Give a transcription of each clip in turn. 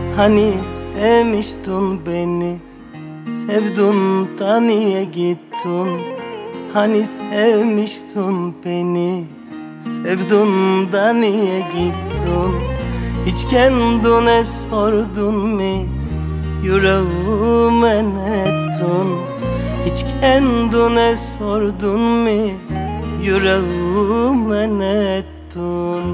Hani sevmiştin beni, sevdun da niye gittin? Hani sevmiştin beni, sevdun da niye gittin? Hiç kendine sordun mu, yüreğime ne ettin? Hiç kendine sordun mu, yüreğime ne ettin?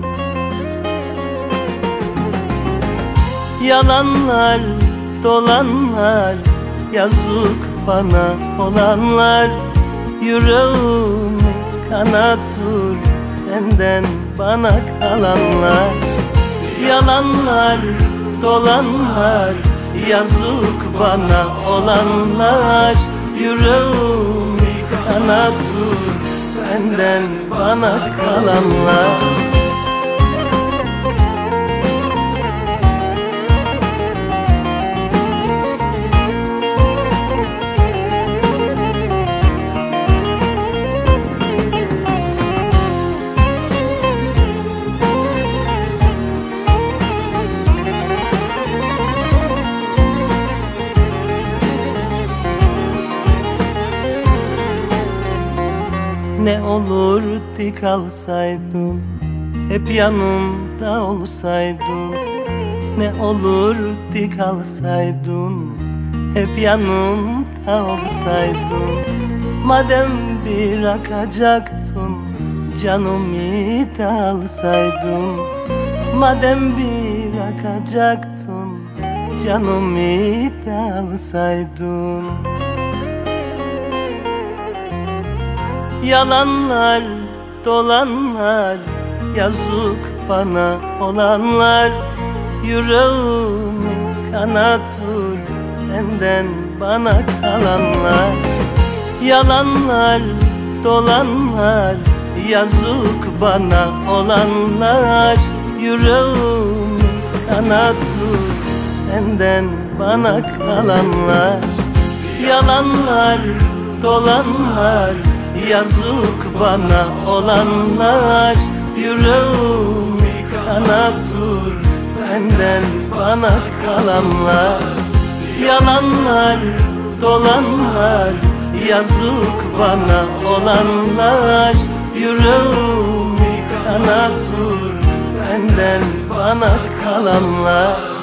Yalanlar, dolanlar, yazık bana olanlar, yüreğimi kanatır senden bana kalanlar. Yalanlar, dolanlar, yazık bana olanlar, yüreğimi kanatır senden bana kalanlar. Ne olurdu kalsaydın, hep yanımda olsaydın. Ne olurdu kalsaydın, hep yanımda olsaydın. Madem bırakacaktın, canımı da alsaydın. Madem bırakacaktın, canımı da alsaydın. Yalanlar, dolanlar, yazık bana olanlar, yüreğimi kanatır senden bana kalanlar. Yalanlar, dolanlar, yazık bana olanlar, yüreğimi kanatır senden bana kalanlar. Yalanlar, dolanlar, yazık bana olanlar, yüreğimi kanatır senden bana kalanlar. Yalanlar, dolanlar, yazık bana olanlar, yüreğimi kanatır senden bana kalanlar.